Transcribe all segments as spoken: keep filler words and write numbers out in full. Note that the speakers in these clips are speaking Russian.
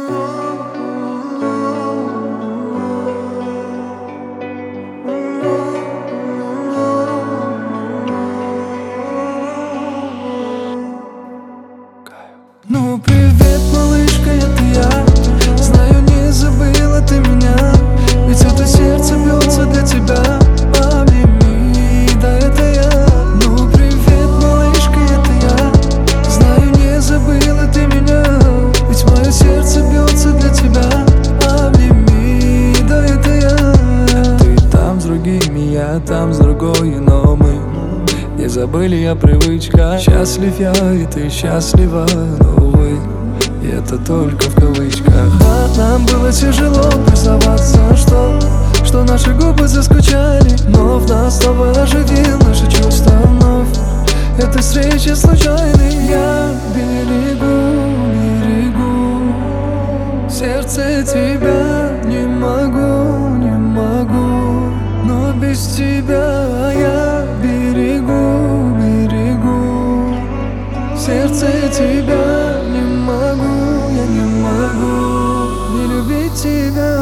Ну привет, малышка, это я. Знаю, не забыла ты меня, ведь это сердце бьется для тебя. Обними, да это я. Ну привет, малышка, это я. Знаю, не забыла ты меня, ведь мое сердце бьется для тебя. Обними, да это я. Ты там с другими, я там с другой, но мы не забыли о привычках. Счастлив я, и ты счастлива, но увы, и это только в кавычках. Да, нам было тяжело признаваться, что Что наши губы заскучали, но в нас с тобой оживил наши чувства вновь. Эта встреча случайной. Я берегу, берегу сердце тебя, не могу, не могу. Но без тебя я берегу, берегу сердце тебя, не могу, я не могу не любить тебя.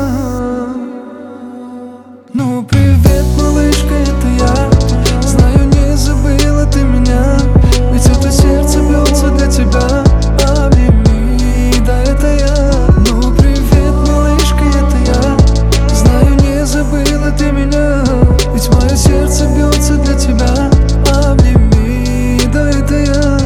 Ну привет, малышка, это я. Знаю, не забыла ты меня, ведь это сердце бьется для тебя. Обними, да это я. Ну привет, малышка, это я. Знаю, не забыла ты меня, ведь мое сердце бьется для тебя. Обними, да это я.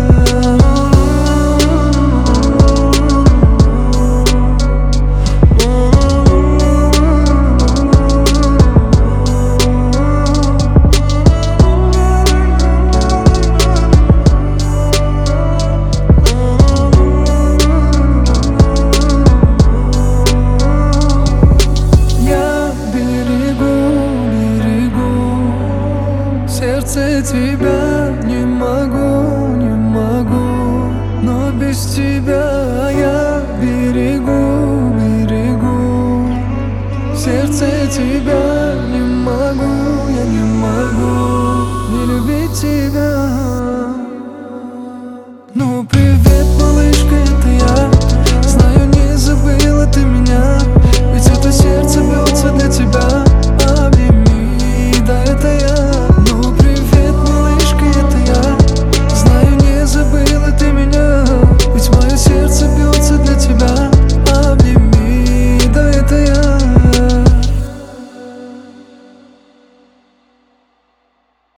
Сердце тебя, не могу, не могу, но без тебя